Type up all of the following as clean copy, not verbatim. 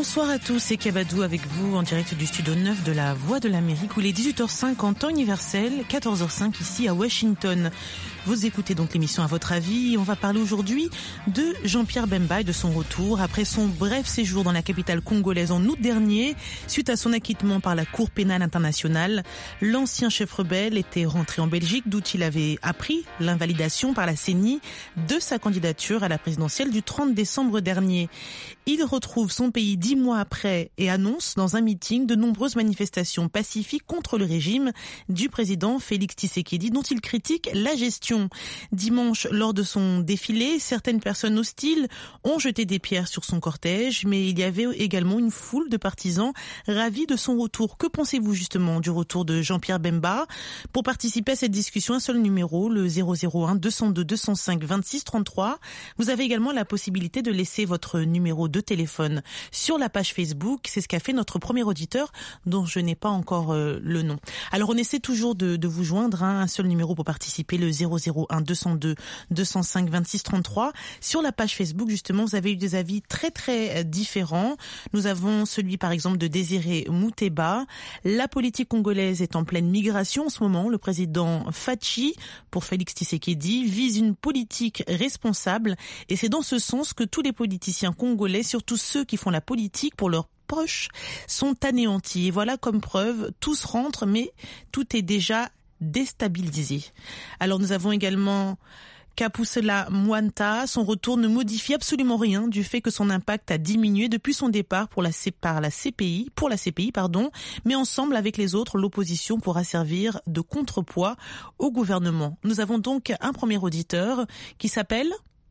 Bonsoir à tous, c'est Kabadou avec vous en direct du studio 9 de la Voix de l'Amérique où il est 18h05 en temps universel, 14h05 ici à Washington. Vous écoutez donc l'émission À votre avis. On va parler aujourd'hui de Jean-Pierre Bemba et de son retour après son bref séjour dans la capitale congolaise en août dernier. Suite à son acquittement par la Cour pénale internationale, l'ancien chef rebelle était rentré en Belgique d'où il avait appris l'invalidation par la CENI de sa candidature à la présidentielle du 30 décembre dernier. Il retrouve son pays 10 mois après et annonce dans un meeting de nombreuses manifestations pacifiques contre le régime du président Félix Tshisekedi dont il critique la gestion. Dimanche, lors de son défilé, certaines personnes hostiles ont jeté des pierres sur son cortège, mais il y avait également une foule de partisans ravis de son retour. Que pensez-vous justement du retour de Jean-Pierre Bemba? Pour participer à cette discussion, un seul numéro, le 001 202 205 26 33. Vous avez également la possibilité de laisser votre numéro de téléphone sur la page Facebook. C'est ce qu'a fait notre premier auditeur dont je n'ai pas encore le nom. Alors on essaie toujours de vous joindre, un seul numéro pour participer, le 001 202 205 26 33. Sur la page Facebook, justement, vous avez eu des avis très très différents. Nous avons celui par exemple de Désiré Mouteba. La politique congolaise est en pleine migration en ce moment. Le président Fachi, pour Félix Tshisekedi, vise une politique responsable et c'est dans ce sens que tous les politiciens congolais, surtout ceux qui font la politique pour leurs proches, sont anéantis. Et voilà comme preuve, tous rentrent mais tout est déjà déstabilisé. Alors nous avons également Kapusela Mwanta. Son retour ne modifie absolument rien du fait que son impact a diminué depuis son départ pour la CPI, mais ensemble avec les autres, l'opposition pourra servir de contrepoids au gouvernement. Nous avons donc un premier auditeur qui s'appelle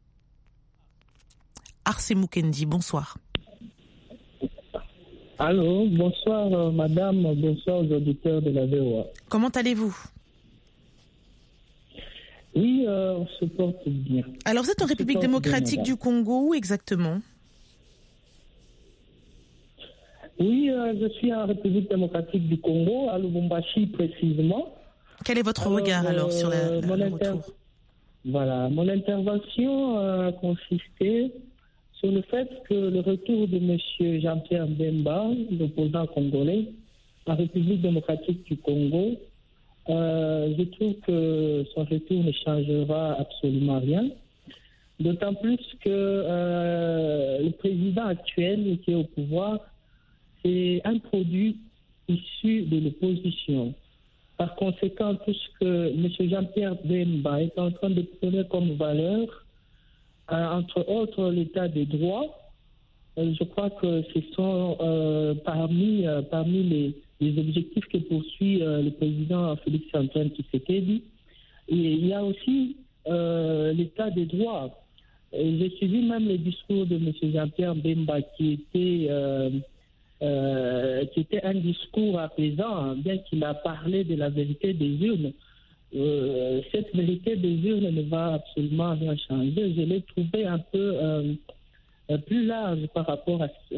Arse Mukendi. Bonsoir. Allô, bonsoir madame, bonsoir aux auditeurs de la VOA. Comment allez-vous? Oui, on se porte bien. Alors vous êtes en République démocratique du Congo, où exactement? Oui, je suis en République démocratique du Congo, à Lubumbashi précisément. Quel est votre regard alors sur le retour? Voilà, mon intervention a consisté sur le fait que le retour de M. Jean-Pierre Bemba, l'opposant congolais, en République démocratique du Congo, je trouve que son retour ne changera absolument rien. D'autant plus que le président actuel qui est au pouvoir, c'est un produit issu de l'opposition. Par conséquent, tout ce que M. Jean-Pierre Bemba est en train de prôner comme valeur, entre autres l'état de droit, je crois que ce sont parmi les objectifs que poursuit le président Félix-Antoine Tshisekedi. Et il y a aussi l'état de droit. J'ai suivi même le discours de M. Jean-Pierre Bemba qui était un discours apaisant, bien qu'il a parlé de la vérité des urnes. Cette vérité des urnes ne va absolument rien changer. Je l'ai trouvé un peu plus large par rapport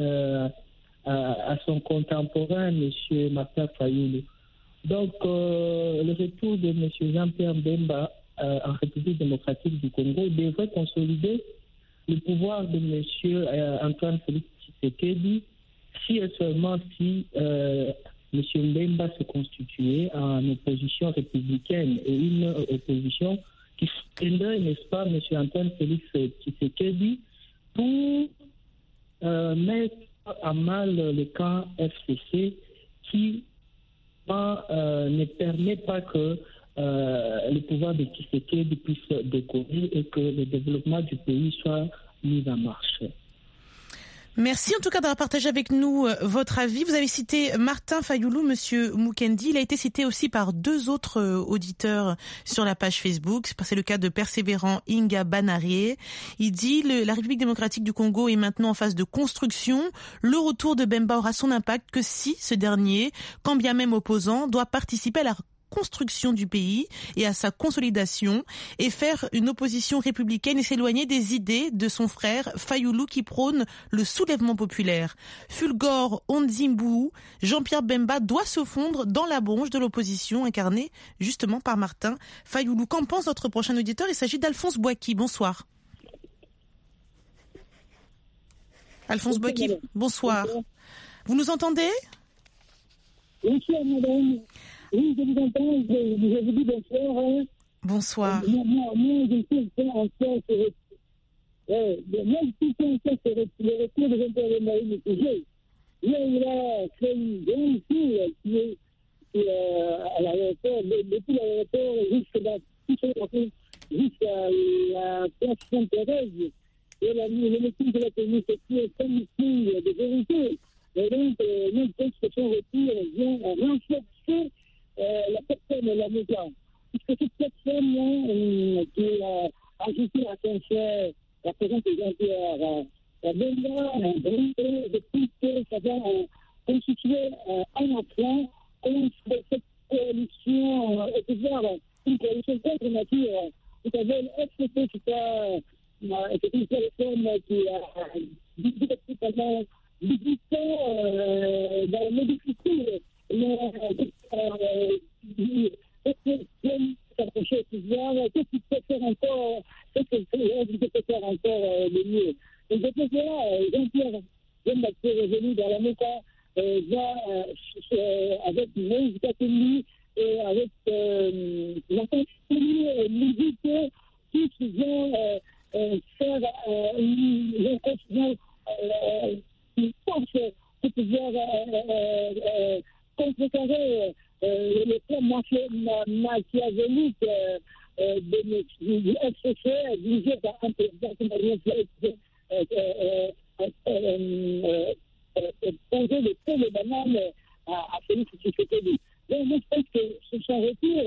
à son contemporain, M. Martin Fayoulou. Donc, le retour de M. Jean-Pierre Bemba en République démocratique du Congo devrait consolider le pouvoir de M. Antoine Félix Tshisekedi si et seulement si M. Bemba se constituait en opposition républicaine et une opposition qui soutiendrait, n'est-ce pas, M. Antoine Félix Tshisekedi pour mettre à mal le camp FCC qui ne permet pas que le pouvoir de Tshisekedi puisse décoller et que le développement du pays soit mis en marche. Merci en tout cas d'avoir partagé avec nous votre avis. Vous avez cité Martin Fayoulou, Monsieur Mukendi. Il a été cité aussi par deux autres auditeurs sur la page Facebook. C'est le cas de Persévérant Inga Banarié. Il dit la République démocratique du Congo est maintenant en phase de construction. Le retour de Bemba aura son impact que si ce dernier, quand bien même opposant, doit participer à la construction du pays et à sa consolidation et faire une opposition républicaine et s'éloigner des idées de son frère Fayoulou qui prône le soulèvement populaire. Fulgore Onzimbou, Jean-Pierre Bemba doit se fondre dans la bronche de l'opposition incarnée justement par Martin Fayoulou. Qu'en pense notre prochain auditeur? Il s'agit d'Alphonse Boaki. Bonsoir. Alphonse Boaki, bonsoir. Vous nous entendez? Bonsoir, madame. Oui, je vous entends. Je vous dis bonsoir. Bonsoir. Moi, je suis faire en sorte que moi, je suis faire en sorte que le retour de Jean-Pierre Bemba est mitigé. Là, il a fait une grande tour qui est à l'aéroport, depuis l'aéroport jusqu'à la place Sainte-Thérèse. Et la meeting de la commune, c'est un meeting de vérité. Et donc, nous pensons que son retour vient renforcer la personne et la média. Puisque cette personne qui a ajouté à son frère la présence de Jean-Pierre Bemba, depuis que ça va constituer un emprunt contre cette coalition au pouvoir, une coalition contre nature. Vous savez, l'FCP, c'est une personne qui a vécu pendant 18 ans dans la médicité. S'approcher au pouvoir, qu'est-ce qu'il peut faire encore, qu'est-ce peut faire encore le mieux. Et depuis cela, Jean-Pierre Bemba, qui est revenu dans la méta, va avec Moïse Katumbi et avec l'intensité musique, tous vont faire une force pour pouvoir contrecarrer le plan machiavélique du FCC dirigé par un président qui n'a rien fait poser le feu de banane à Félix Tshisekedi. Donc, moi, je pense que son retour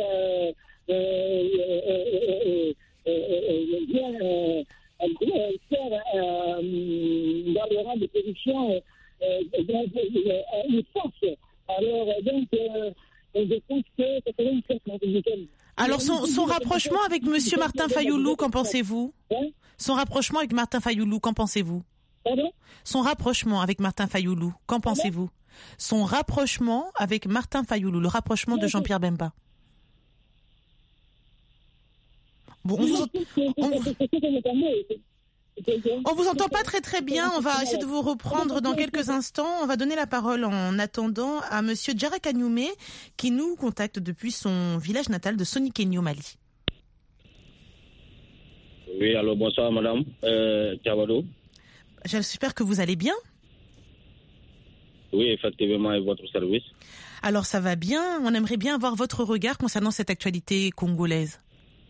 vient faire dans le rang de position une force. Alors, donc, je pense que ça serait une force républicaine. Alors, son rapprochement avec M. Martin Fayoulou, qu'en pensez-vous? Son rapprochement avec Martin Fayoulou, qu'en pensez-vous? Pardon? Son rapprochement avec Martin Fayoulou, qu'en pensez-vous? Son rapprochement avec Martin Fayoulou, le rapprochement de Jean-Pierre Bemba. Bon, on vous entend pas très bien. On va essayer de vous reprendre dans quelques instants. On va donner la parole en attendant à Monsieur Djara Kagnoumé qui nous contacte depuis son village natal de Sonikeni au Mali. Oui, alors bonsoir madame. Tchawado. J'espère que vous allez bien. Oui, effectivement, et votre service. Alors ça va bien. On aimerait bien avoir votre regard concernant cette actualité congolaise.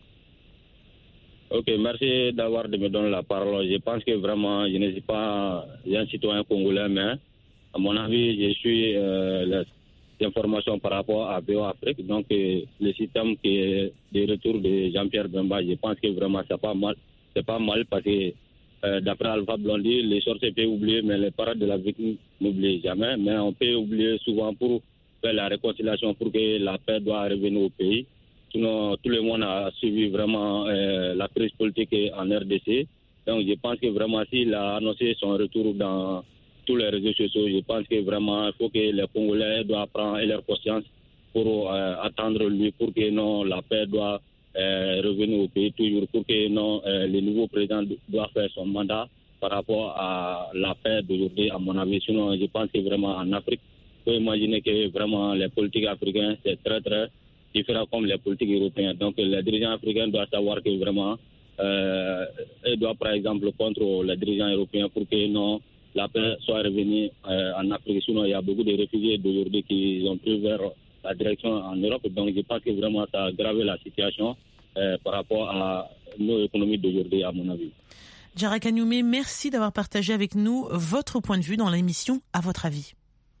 Ok, merci d'avoir de me donner la parole. Je pense que vraiment, je ne suis pas un citoyen congolais, mais à mon avis, je suis les informations par rapport à BO Afrique. Donc, le système qui est de retour de Jean-Pierre Bemba, je pense que vraiment, c'est pas mal parce que d'après Alpha Blondy, les sorciers peuvent oublier, mais les parents de la victime n'oublient jamais. Mais on peut oublier souvent pour faire la réconciliation, pour que la paix doit revenir au pays. Sinon, tout le monde a suivi vraiment la crise politique en RDC. Donc, je pense que vraiment, s'il a annoncé son retour dans tous les réseaux sociaux, je pense que vraiment, il faut que les Congolais doivent prendre leur conscience pour attendre lui, pour que non, la paix doit revenir au pays toujours, pour que non, le nouveau président doit faire son mandat par rapport à la paix d'aujourd'hui, à mon avis. Sinon, je pense que vraiment en Afrique, il faut imaginer que vraiment les politiques africaines, c'est très, très différent comme les politiques européennes. Donc, les dirigeants africains doivent savoir que vraiment, ils doivent, par exemple, contre les dirigeants européens pour que non, la paix soit revenue en Afrique. Sinon, il y a beaucoup de réfugiés d'aujourd'hui qui ont pris vers la direction en Europe. Donc, je pense que vraiment, ça a aggravé la situation par rapport à nos économies d'aujourd'hui, à mon avis. Djara Kagnoumé, merci d'avoir partagé avec nous votre point de vue dans l'émission À votre avis.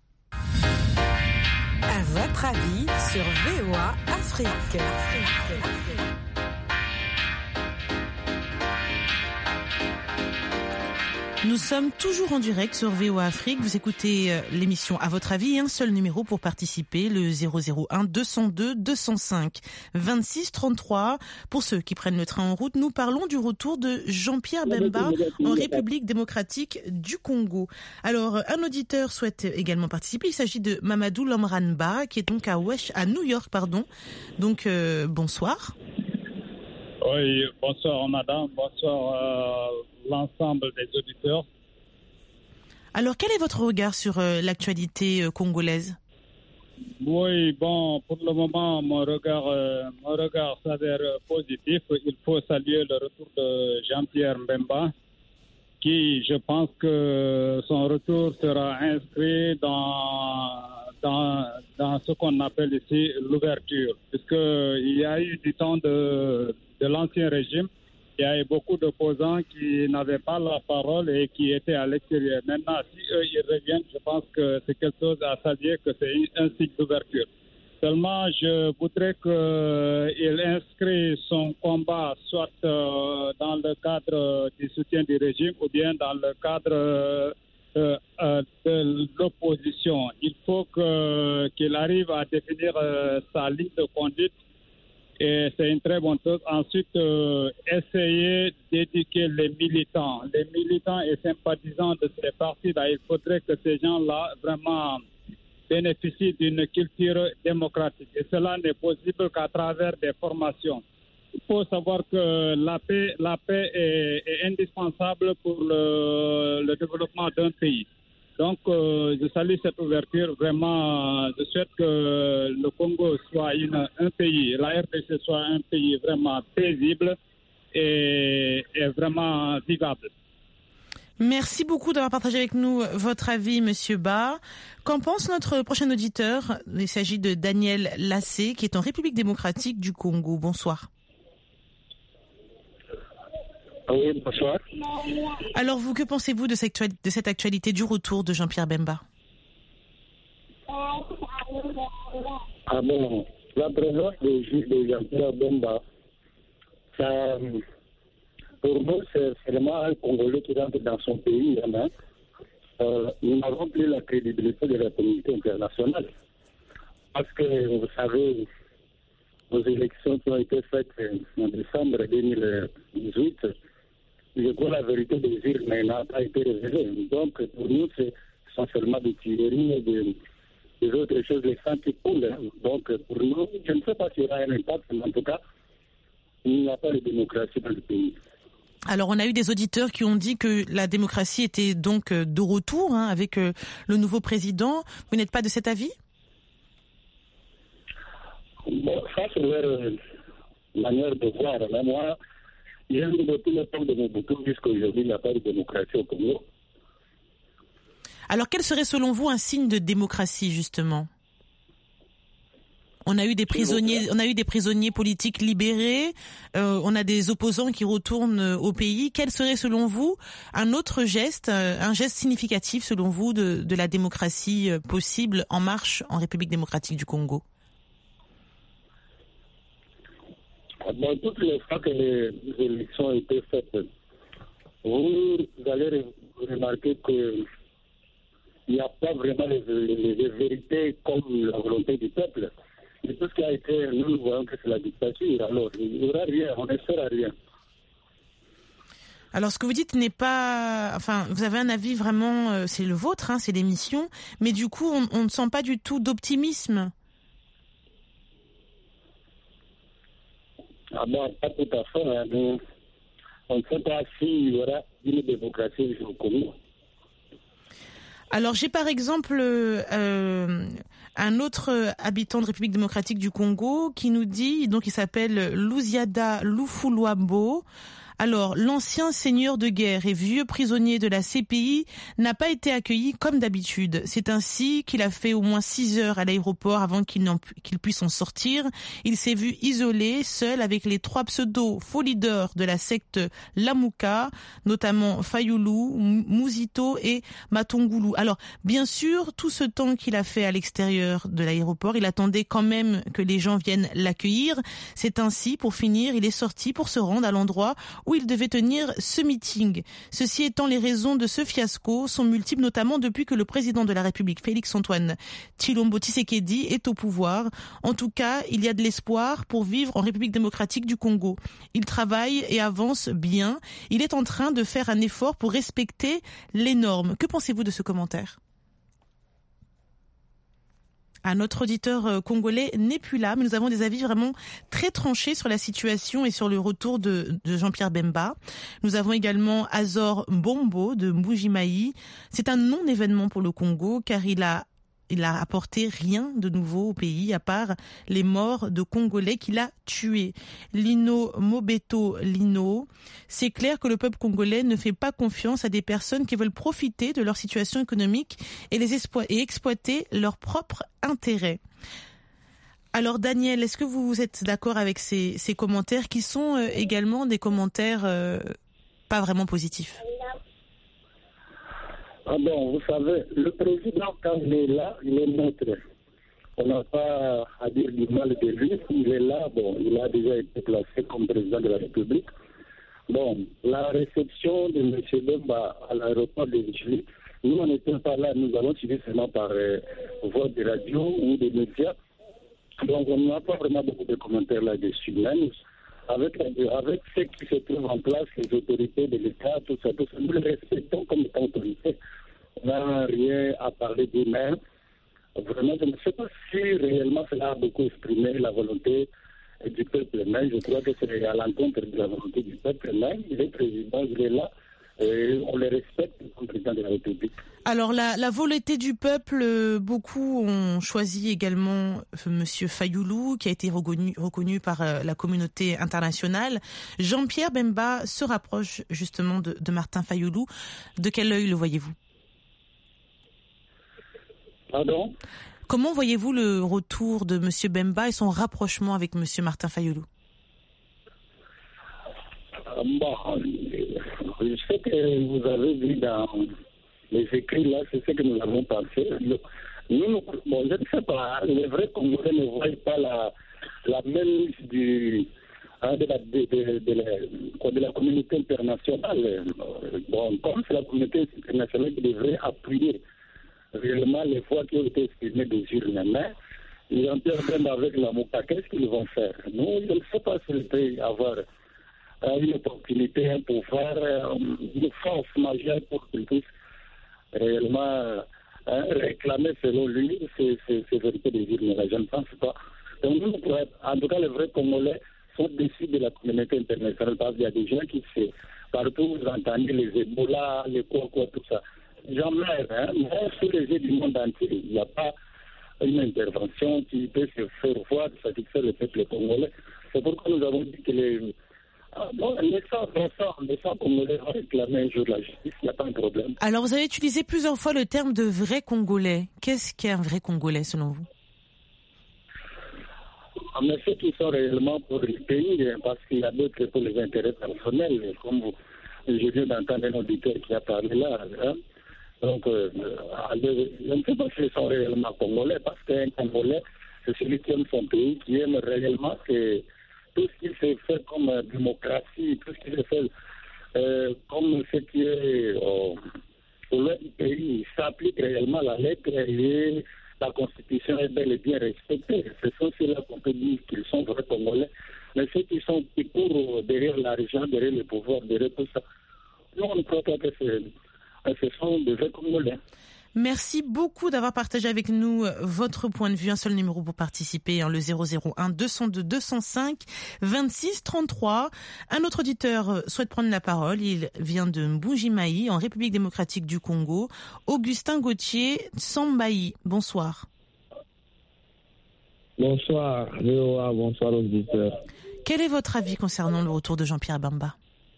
À votre avis sur VOA Afrique. Nous sommes toujours en direct sur VOA Afrique. Vous écoutez l'émission À votre avis. Un seul numéro pour participer, le 001 202 205 26 33. Pour ceux qui prennent le train en route, nous parlons du retour de Jean-Pierre Bemba en République démocratique du Congo. Alors, un auditeur souhaite également participer. Il s'agit de Mamadou Lamranba, qui est donc à New York, pardon. Donc, bonsoir. Oui, bonsoir madame, bonsoir l'ensemble des auditeurs. Alors, quel est votre regard sur l'actualité congolaise ? Oui, bon, pour le moment, mon regard s'avère positif. Il faut saluer le retour de Jean-Pierre Mbemba, qui, je pense que son retour sera inscrit dans ce qu'on appelle ici l'ouverture, puisqu'il y a eu du temps de l'ancien régime, il y a eu beaucoup d'opposants qui n'avaient pas la parole et qui étaient à l'extérieur. Maintenant, si eux, ils reviennent, je pense que c'est quelque chose à saluer, que c'est un signe d'ouverture. Seulement, je voudrais qu'il inscrit son combat soit dans le cadre du soutien du régime ou bien dans le cadre de l'opposition. Il faut qu'il arrive à définir sa ligne de conduite et c'est une très bonne chose. Ensuite, essayer d'éduquer les militants et sympathisants de ces partis-là. Il faudrait que ces gens-là vraiment bénéficient d'une culture démocratique. Et cela n'est possible qu'à travers des formations. Il faut savoir que la paix est indispensable pour le développement d'un pays. Donc, je salue cette ouverture. Vraiment, je souhaite que le Congo soit un pays, la RDC soit un pays vraiment paisible et vraiment vivable. Merci beaucoup d'avoir partagé avec nous votre avis, Monsieur Ba. Qu'en pense notre prochain auditeur ? Il s'agit de Daniel Lassé, qui est en République démocratique du Congo. Bonsoir. Oui, bonsoir. Alors vous, que pensez-vous de cette actualité du retour de Jean-Pierre Bemba ? Ah bon, la présence de Jean-Pierre Bemba, ça, pour nous, c'est vraiment un Congolais qui rentre dans son pays. Nous n'avons plus la crédibilité de la communauté internationale. Parce que, vous savez, aux élections qui ont été faites en décembre 2018, je crois la vérité des urnes n'a pas été révélée. Donc, pour nous, c'est essentiellement des tueries et des autres choses, les sangs qui coulent. Donc, pour nous, je ne sais pas s'il y aura un impact, mais en tout cas, il n'y a pas de démocratie dans le pays. Alors, on a eu des auditeurs qui ont dit que la démocratie était donc de retour avec le nouveau président. Vous n'êtes pas de cet avis ? Bon, ça, c'est leur manière de voir. Mais moi, j'ai vu depuis le temps de Mobutu jusqu'à aujourd'hui, il n'y a pas de démocratie au Congo. Alors, quel serait selon vous un signe de démocratie, justement ? On a eu des prisonniers politiques libérés, on a des opposants qui retournent au pays. Quel serait selon vous un autre geste, un geste significatif selon vous de la démocratie possible en marche en République démocratique du Congo ? Dans toutes les fois que les élections ont été faites, vous allez remarquer qu'il n'y a pas vraiment les vérités comme la volonté du peuple. Et tout ce qui a été, nous voyons que c'est la dictature. Alors, il n'y aura rien, on n'espère rien. Alors, ce que vous dites n'est pas... Enfin, vous avez un avis vraiment... c'est le vôtre, c'est l'émission. Mais du coup, on ne sent pas du tout d'optimisme. Ah bon, pas tout à fait. Mais on ne sait pas s'il y aura une démocratie au Congo. Alors, j'ai par exemple un autre habitant de République démocratique du Congo qui nous dit, donc il s'appelle Luziada Lufuluambo. Alors, l'ancien seigneur de guerre et vieux prisonnier de la CPI n'a pas été accueilli comme d'habitude. C'est ainsi qu'il a fait au moins 6 heures à l'aéroport avant qu'il puisse en sortir. Il s'est vu isolé, seul, avec les 3 pseudo-faux leaders de la secte Lamuka, notamment Fayulu, Muzito et Matongulu. Alors, bien sûr, tout ce temps qu'il a fait à l'extérieur de l'aéroport, il attendait quand même que les gens viennent l'accueillir. C'est ainsi, pour finir, il est sorti pour se rendre à l'endroit où il devait tenir ce meeting. Ceci étant, les raisons de ce fiasco sont multiples, notamment depuis que le président de la République, Félix-Antoine Tshilombo Tshisekedi, est au pouvoir. En tout cas, il y a de l'espoir pour vivre en République démocratique du Congo. Il travaille et avance bien. Il est en train de faire un effort pour respecter les normes. Que pensez-vous de ce commentaire ? Notre auditeur congolais n'est plus là, mais nous avons des avis vraiment très tranchés sur la situation et sur le retour de Jean-Pierre Bemba. Nous avons également Azor Mbombo de Mbuji-Mayi. C'est un non-événement pour le Congo car il a apporté rien de nouveau au pays à part les morts de Congolais qu'il a tués. Lino Mobeto Lino, c'est clair que le peuple congolais ne fait pas confiance à des personnes qui veulent profiter de leur situation économique et exploiter leurs propres intérêts. Alors Daniel, est-ce que vous êtes d'accord avec ces commentaires qui sont également des commentaires pas vraiment positifs? Ah bon, vous savez, le président, quand il est là, il est neutre. On n'a pas à dire du mal de lui. Il est là, bon, il a déjà été placé comme président de la République. Bon, la réception de M. Bemba à l'aéroport de Vichy, nous, on n'était pas là, nous avons suivi seulement par voie de radio ou des médias. Donc, on n'a pas vraiment beaucoup de commentaires là-dessus. Même avec ce qui se trouve en place, les autorités de l'État, tout ça, nous les respectons comme autorités. On n'a rien à parler d'eux-mêmes. Vraiment, je ne sais pas si réellement cela a beaucoup exprimé la volonté du peuple. Mais je crois que c'est à l'encontre de la volonté du peuple. Même il est président, il est là. Et on le respecte comme président de la République. Alors la volonté du peuple, beaucoup ont choisi également Monsieur Fayoulou, qui a été reconnu par la communauté internationale. Jean-Pierre Bemba se rapproche justement de Martin Fayoulou. De quel œil le voyez-vous? Pardon? Comment voyez-vous le retour de Monsieur Bemba et son rapprochement avec Monsieur Martin Fayoulou? Bon, je sais que vous avez vu dans les écrits là, c'est ce que nous avons pensé. Nous, bon, je ne sais pas, les vrais Congolais ne voient pas la même liste de la communauté internationale. Bon, comme c'est la communauté internationale qui devrait appuyer réellement les voix qui ont été exprimées des urnes. Mais Jean-Pierre Bemba avec la MOCA, qu'est-ce qu'ils vont faire? Nous, je ne sais pas s'ils peuvent avoir une opportunité, un pouvoir, une force majeure pour qu'ils puissent réellement réclamer selon lui ces vérités des urnes. Je ne pense pas. Donc nous, en tout cas, les vrais Congolais sont déçus de la communauté internationale parce qu'il y a des gens qui se partout vous entendez les Ebola, les quoi, tout ça. Jamais, mais sur les yeux du monde entier, il n'y a pas une intervention qui peut se faire voir, satisfaire le peuple congolais. C'est pourquoi nous avons dit que les Congolais vont réclamer un jour la justice, il n'y a pas de problème. Alors vous avez utilisé plusieurs fois le terme de vrai Congolais. Qu'est-ce qu'est un vrai Congolais selon vous? Mais ceux qui sont réellement pour le pays, parce qu'il y a d'autres pour les intérêts personnels, comme je viens d'entendre un auditeur qui a parlé là. Donc, je ne sais pas s'ils sont réellement Congolais, parce qu'un Congolais, c'est celui qui aime son pays, qui aime réellement que tout ce qui se fait comme démocratie, tout ce qui se fait comme ce qui est au sein du pays, s'applique réellement la lettre et la Constitution est bel et bien respectée. Ce sont ceux-là qu'on peut dire qu'ils sont vrais Congolais. Mais ceux qui courent derrière l'argent, derrière le pouvoir, derrière tout ça, nous, on ne croit pas que ce sont des vrais Congolais. Merci beaucoup d'avoir partagé avec nous votre point de vue. Un seul numéro pour participer, le 001 202 205 26 33. Un autre auditeur souhaite prendre la parole. Il vient de Mbuji-Mayi, en République démocratique du Congo. Augustin Gauthier Sambayi. Bonsoir. Bonsoir, VOA, bonsoir aux auditeurs. Quel est votre avis concernant le retour de Jean-Pierre Bemba?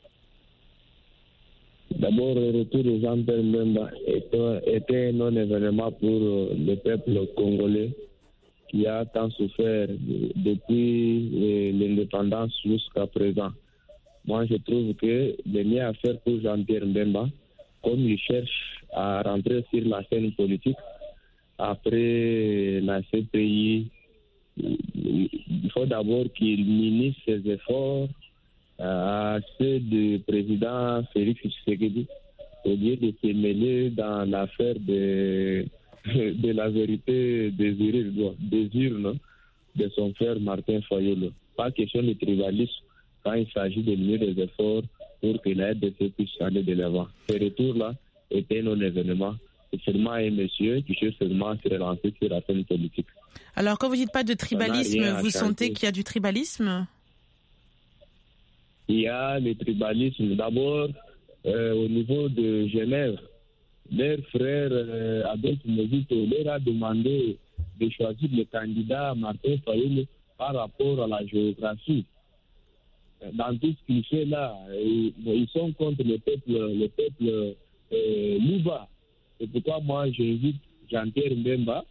D'abord, le retour de Jean-Pierre Bemba était un non-événement pour le peuple congolais qui a tant souffert depuis l'indépendance jusqu'à présent. Moi, je trouve que le mieux à faire pour Jean-Pierre Bemba, comme il cherche à rentrer sur la scène politique après la CPI, il faut d'abord qu'il minimise ses efforts à ceux du président Félix Tshisekedi, au lieu de se mêler dans l'affaire de la vérité des urnes de son frère Martin Fayoulou. Pas question de tribalisme quand il s'agit de mener des efforts pour que l'aide de ceux puisse aller de l'avant. Ce retour-là était un événement seulement un monsieur qui cherche seulement à se relancer sur la scène politique. Alors, quand vous dites pas de tribalisme, vous sentez qu'il y a du tribalisme? Il y a le tribalisme. D'abord, au niveau de Genève, leur frère Adolphe Mozito leur a demandé de choisir le candidat Martin Fayulu par rapport à la géographie. Dans tout ce qu'il fait là, ils sont contre le peuple Louba. C'est pourquoi moi j'invite Jean-Pierre Mbemba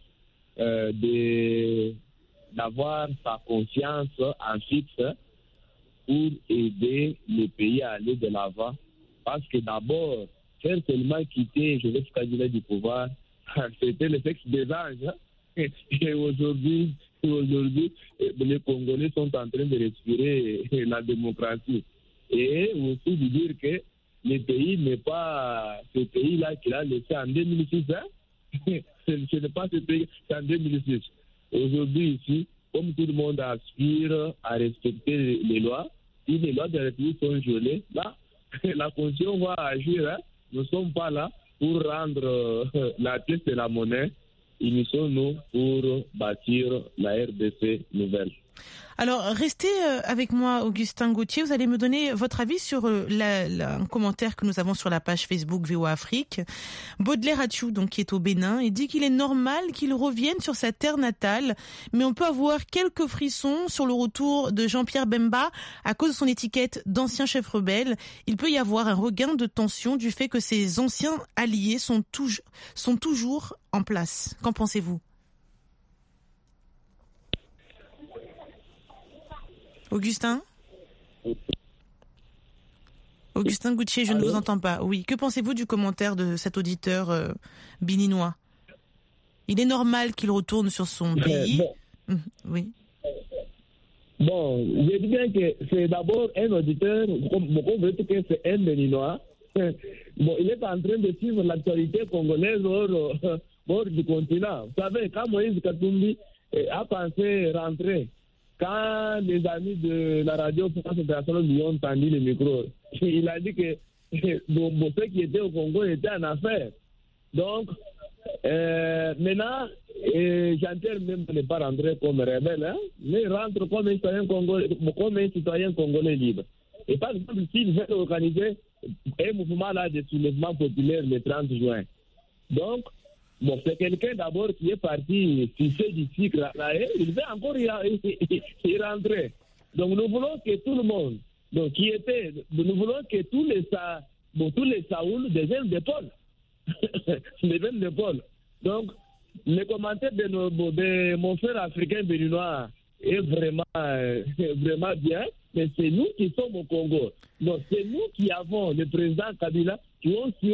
d'avoir sa conscience en fixe pour aider le pays à aller de l'avant. Parce que d'abord, faire seulement quitter Joseph Kabila du pouvoir, c'était le sexe des anges. Et aujourd'hui, les Congolais sont en train de respirer la démocratie. Et aussi de dire que le pays n'est pas ce pays-là qu'il a laissé en 2006. Ce n'est pas ce pays, c'est en 2006. Aujourd'hui, ici, comme tout le monde aspire à respecter les lois, si les lois de la République sont gelées, là, la Constitution va agir. Nous ne sommes pas là pour rendre la pièce de la monnaie. Unissons-nous pour bâtir la RDC nouvelle. Alors, restez avec moi, Augustin Gauthier. Vous allez me donner votre avis sur un commentaire que nous avons sur la page Facebook VOA Afrique. Baudelaire Atchou, donc, qui est au Bénin, il dit qu'il est normal qu'il revienne sur sa terre natale, mais on peut avoir quelques frissons sur le retour de Jean-Pierre Bemba à cause de son étiquette d'ancien chef rebelle. Il peut y avoir un regain de tension du fait que ses anciens alliés sont toujours en place. Qu'en pensez-vous? Augustin Gauthier, je ne vous entends pas. Oui, que pensez-vous du commentaire de cet auditeur béninois? Il est normal qu'il retourne sur son pays. Oui. Bon, je dis bien que c'est d'abord un auditeur, on veut dire que c'est un béninois. Bon, il est en train de suivre l'actualité congolaise hors du continent. Vous savez, quand Moïse Katumbi a pensé rentrer, quand les amis de la radio France Internationale lui ont tendu le micro, il a dit que ceux qui étaient au Congo étaient en affaires. Donc, maintenant, Jean-Pierre même n'est pas rentré comme rebelle, mais il rentre comme un citoyen congolais libre. Et par exemple, s'il veut organiser un mouvement là de soulèvement populaire le 30 juin. Donc, bon, c'est quelqu'un d'abord qui est parti tisser du cycle là, et il veut encore y rentrer. Donc nous voulons que tout le monde, nous voulons que tous les Saoul deviennent des Paul. Deviennent des Paul. Donc, les commentaires de mon frère africain béninois est vraiment bien, mais c'est nous qui sommes au Congo. Donc c'est nous qui avons le président Kabila qui ont sué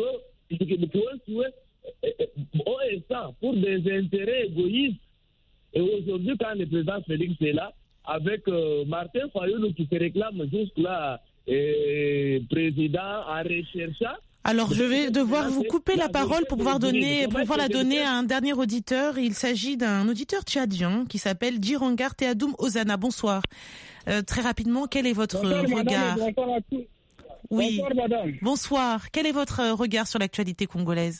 pour des intérêts égoïstes. Et aujourd'hui, quand le président Félix est là, avec Martin Fayulu qui se réclame jusque-là président en recherchant. Alors, je vais devoir vous couper la parole pour pouvoir la donner à un dernier auditeur. Il s'agit d'un auditeur tchadien qui s'appelle Djirangar Teadoum Ozana. Bonsoir. Très rapidement, quel est votre regard? Bonsoir à tous. Oui. Bonsoir, madame. Bonsoir. Quel est votre regard sur l'actualité congolaise?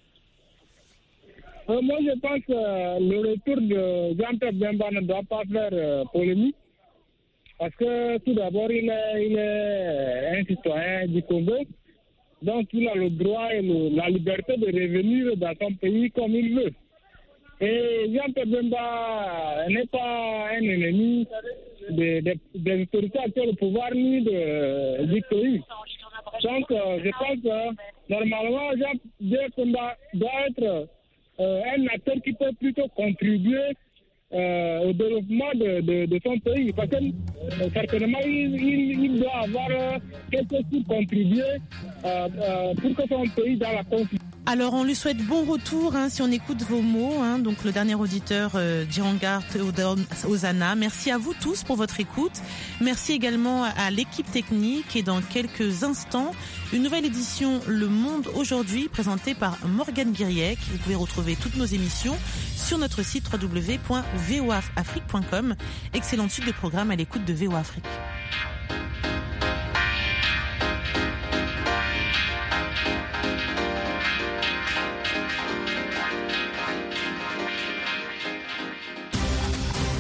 Moi, je pense que le retour de Jean-Pierre Bemba ne doit pas faire polémique. Parce que tout d'abord, il est un citoyen du Congo. Donc, il a le droit et la liberté de revenir dans son pays comme il veut. Et Jean-Pierre Bemba n'est pas un ennemi des autorités actuelles au pouvoir ni du pays. Donc, je pense que normalement, Jean-Pierre Bemba doit être un acteur qui peut plutôt contribuer au développement de son pays. Parce que certainement, il doit avoir quelque chose pour contribuer pour que son pays dans la conflit. Alors, on lui souhaite bon retour, si on écoute vos mots. Donc, le dernier auditeur, Djirangar Teadoum Ozana. Merci à vous tous pour votre écoute. Merci également à l'équipe technique. Et dans quelques instants, une nouvelle édition Le Monde Aujourd'hui, présentée par Morgane Guiriec. Vous pouvez retrouver toutes nos émissions sur notre site www.voafrique.com. Excellente suite de programme à l'écoute de VOA Afrique.